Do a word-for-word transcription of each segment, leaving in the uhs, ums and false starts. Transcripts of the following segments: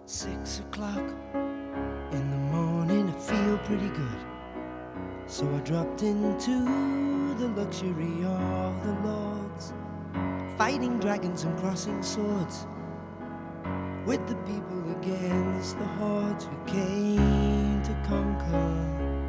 Six o'clock in the morning, I feel pretty good. So I dropped into the luxury of the lords, fighting dragons and crossing swords with the people against the hordes who came to conquer.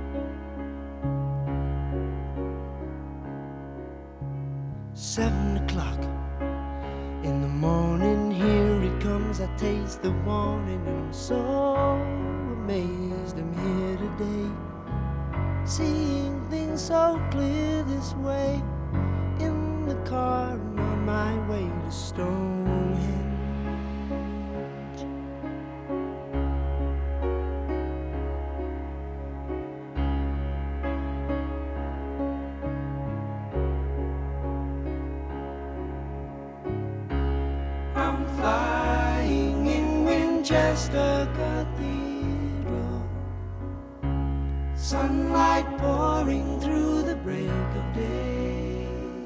Seven o'clock in the morning, here it comes. I taste the warning and I'm so amazed I'm here today, seeing things so clear this way, in the car and on my way to Stonehenge. I'm flying in Winchester Cathedral, sunlight pouring through the break of day.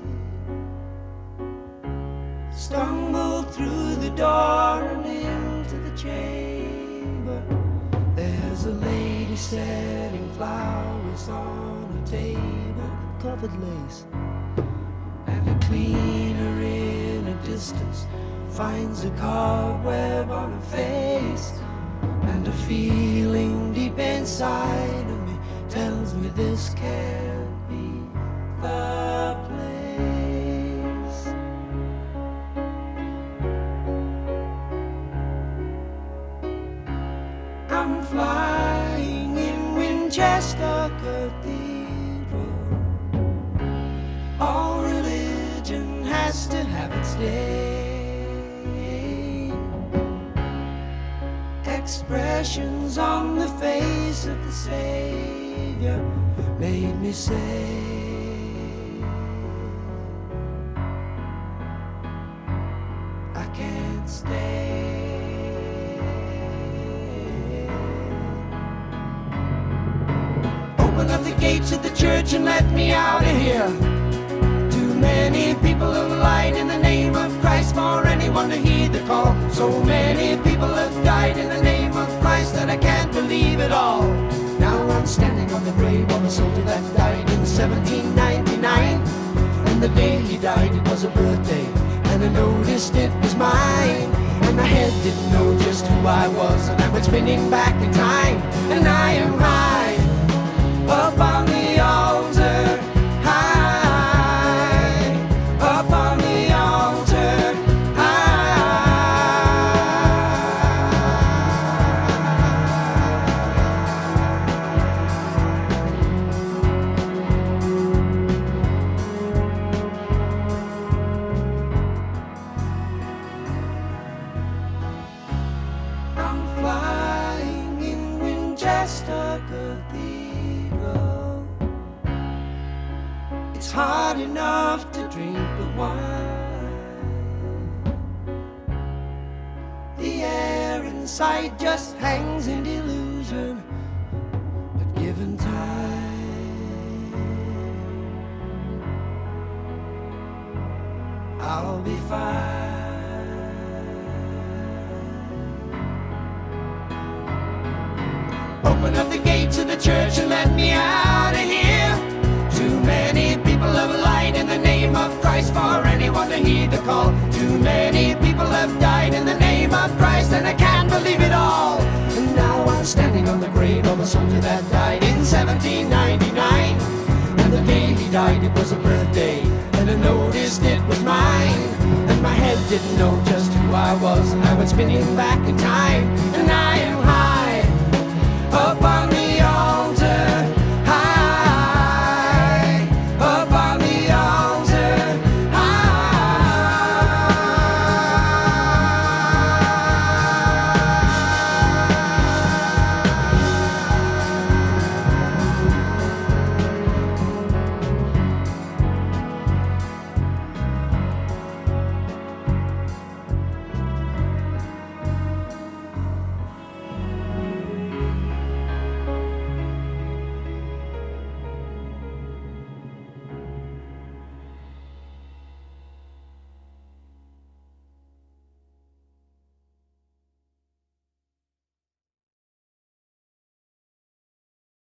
Stumbled through the door and into the chamber. There's a lady setting flowers on a table covered lace, and a cleaner in a distance finds a cobweb on her face, and a feeling deep inside of me tells me this can't be the place. I'm flying in Winchester Cathedral. All religion has to have its day. Expressions on the face of the Savior made me say, I can't stay. Open up the gates of the church and let me out of here. Too many people have lied in the name of Christ for anyone to heed the call. So many people have died in the name of Christ that I can't believe it all. Now I'm standing on the grave of a soldier that died in seventeen ninety-nine. And the day he died, it was a birthday, and I noticed it was mine. And my head didn't know just who I was, and I went spinning back in time. And I am high up on the altar, high up on the altar, I'm flying in Winchester Cathedral. It's hard enough to drink the wine. The air inside just hangs in delusion, but given time, I'll be fine. Open up the gates of the church and let me out of here. Too many people have lied in the name of Christ for anyone to heed the call. Too many people have died in the name of Christ, and I can't believe it all. And now I'm standing on the grave of a soldier that died in seventeen ninety-nine. And the day he died, it was a birthday, and I noticed it was mine. And my head didn't know just who I was, and I went spinning back in time. And I